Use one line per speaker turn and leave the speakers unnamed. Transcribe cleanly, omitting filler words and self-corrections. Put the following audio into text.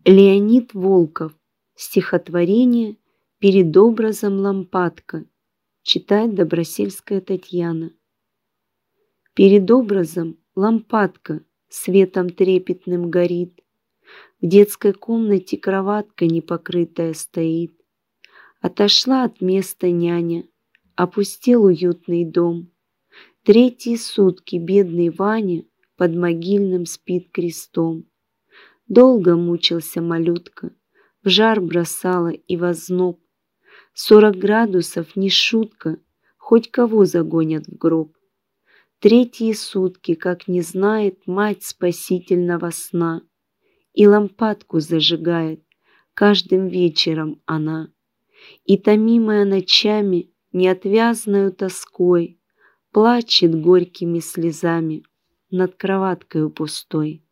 Леонид Волков. Стихотворение «Перед образом лампадка». Читает Добросельская Татьяна. Перед образом лампадка светом трепетным горит. В детской комнате кроватка непокрытая стоит. Отошла от места няня, опустел уютный дом. Третьи сутки бедный Ваня под могильным спит крестом. Долго мучился малютка, в жар бросала и в озноб. 40 градусов не шутка, хоть кого загонят в гроб. Третьи сутки, как не знает мать спасительного сна, и лампадку зажигает каждым вечером она, и, томимая ночами неотвязною тоской, плачет горькими слезами над кроваткою пустой.